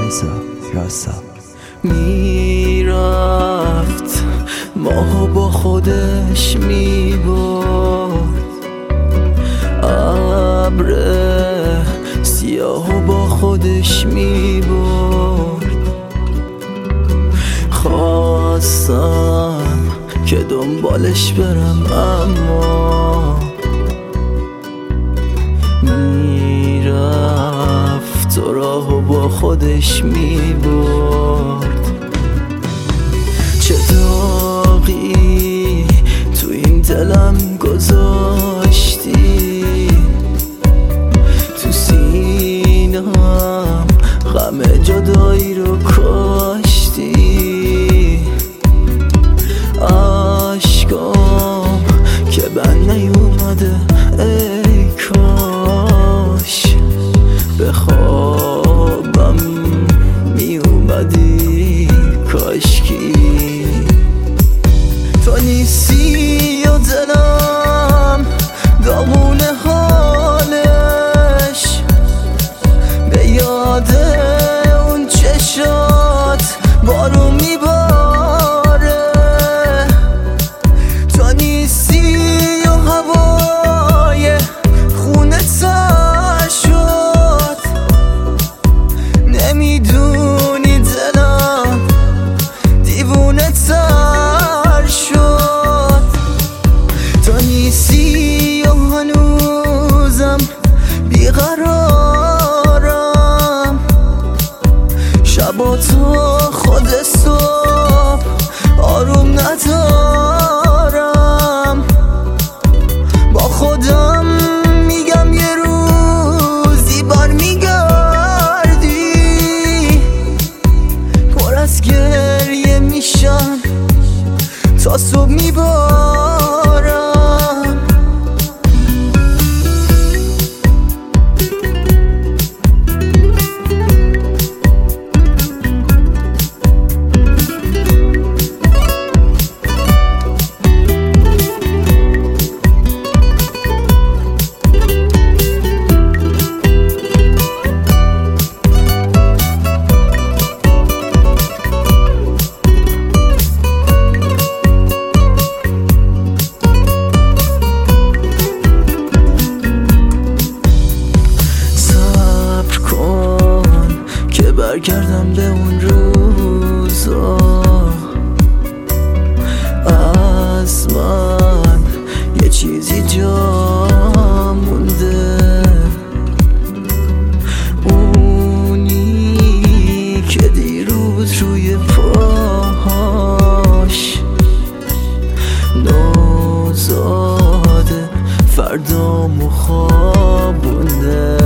راسا میرفت ماهو با خودش میبرد، ابر سیاهو با خودش میبرد. خواستم که دنبالش برم اما میرفت و راهو با خودش میبرد. چه داغی تو این دلم گذاشتی، تو سینم غم جدایی رو کاشتی. عشقام که بند نیومده ای کاش به خوابم میومدی، کاشکی تو نیستی و دلم داغون حالش، به یاد اون چشات بارون میباره. تو نیستی و هوای خونه تر شد، نمیدونی دلم دیوونه تر شد. تو نیستی و هنوزم بیقرارم، شبا تا خود صبح آروم ندارم. با خودم میگم یه روزی بر میگردی، پر از گریه میشم تا صبح میبارم. برگردم به اون روزا، از من یه چیزی جا مونده، اونی که دیروز روی پاهاش نوزاده فردا مخوابونده.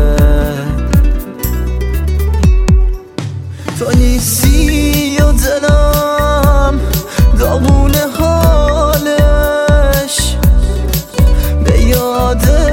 تو نیستی و دلم داغون حالش، به یاد